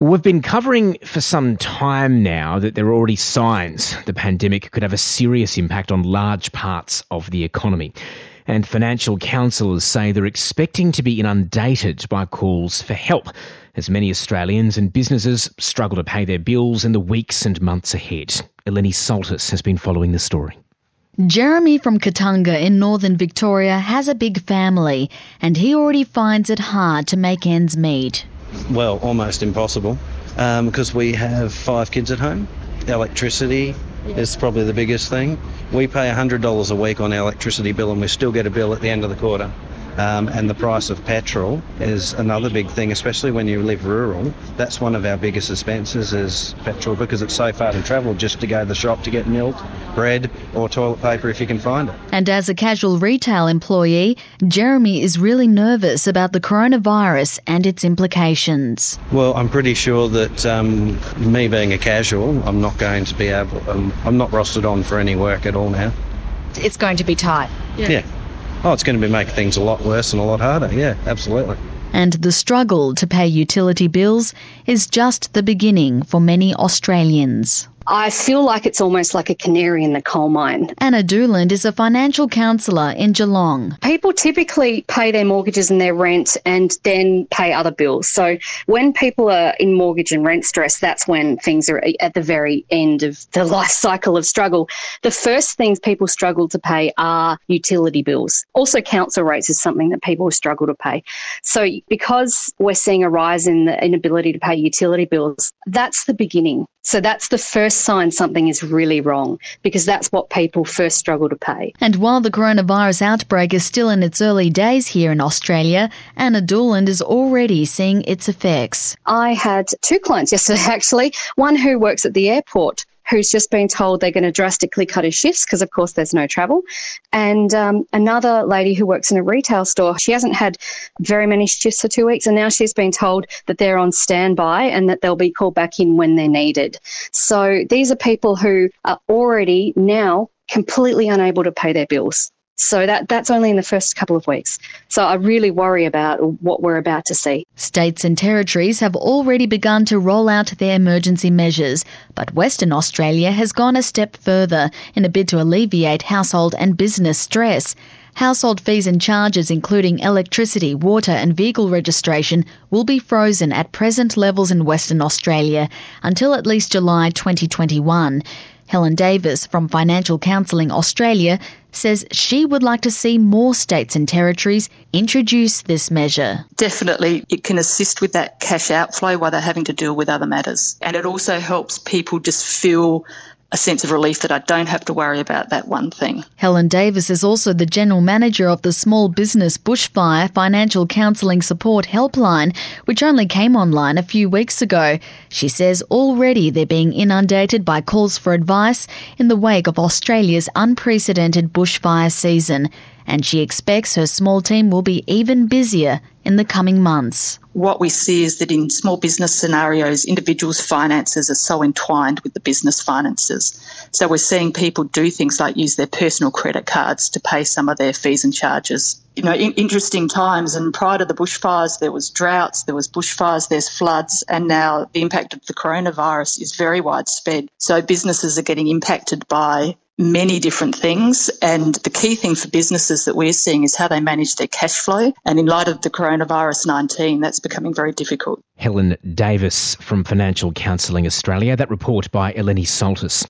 We've been covering for some time now that there are already signs the pandemic could have a serious impact on large parts of the economy. And financial counsellors say they're expecting to be inundated by calls for help as many Australians and businesses struggle to pay their bills in the weeks and months ahead. Eleni Soltis has been following the story. Jeremy from Kattunga in northern Victoria has a big family and he already finds it hard to make ends meet. Well, almost impossible because we have 5 kids at home. Electricity is probably the biggest thing. We pay $100 a week on our electricity bill and we still get a bill at the end of the quarter. And the price of petrol is another big thing, especially when you live rural. That's one of our biggest expenses is petrol because it's so far to travel just to go to the shop to get milk, bread or toilet paper if you can find it. And as a casual retail employee, Jeremy is really nervous about the coronavirus and its implications. Well, I'm pretty sure that me being a casual, I'm not going to be able, I'm not rostered on for any work at all now. It's going to be tight. Yeah. Oh, it's going to be making things a lot worse and a lot harder. Yeah, absolutely. And the struggle to pay utility bills is just the beginning for many Australians. I feel like it's almost like a canary in the coal mine. Anna Dooland is a financial counsellor in Geelong. People typically pay their mortgages and their rent and then pay other bills. So when people are in mortgage and rent stress, that's when things are at the very end of the life cycle of struggle. The first things people struggle to pay are utility bills. Also, council rates is something that people struggle to pay. So because we're seeing a rise in the inability to pay utility bills, that's the beginning. So that's the first sign something is really wrong because that's what people first struggle to pay. And while the coronavirus outbreak is still in its early days here in Australia, Anna Dooland is already seeing its effects. I had 2 clients yesterday actually, one who works at the airport who's just been told they're going to drastically cut his shifts because, of course, there's no travel. And another lady who works in a retail store, she hasn't had very many shifts for 2 weeks, and now she's been told that they're on standby and that they'll be called back in when they're needed. So these are people who are already now completely unable to pay their bills. So that's only in the first couple of weeks. So I really worry about what we're about to see. States and territories have already begun to roll out their emergency measures, but Western Australia has gone a step further in a bid to alleviate household and business stress. Household fees and charges, including electricity, water and vehicle registration, will be frozen at present levels in Western Australia until at least July 2021. Helen Davis from Financial Counselling Australia says she would like to see more states and territories introduce this measure. Definitely, it can assist with that cash outflow while they're having to deal with other matters. And it also helps people just feel a sense of relief that I don't have to worry about that one thing. Helen Davis is also the General Manager of the Small Business Bushfire Financial Counselling Support Helpline, which only came online a few weeks ago. She says already they're being inundated by calls for advice in the wake of Australia's unprecedented bushfire season, and she expects her small team will be even busier in the coming months. What we see is that in small business scenarios, individuals' finances are so entwined with the business finances. So we're seeing people do things like use their personal credit cards to pay some of their fees and charges. You know, in interesting times, and prior to the bushfires, there was droughts, there was bushfires, there's floods, and now the impact of the coronavirus is very widespread. So businesses are getting impacted by many different things, and the key thing for businesses that we're seeing is how they manage their cash flow, and in light of the coronavirus 19, that's becoming very difficult. Helen Davis from Financial Counselling Australia. That report by Eleni Soltis.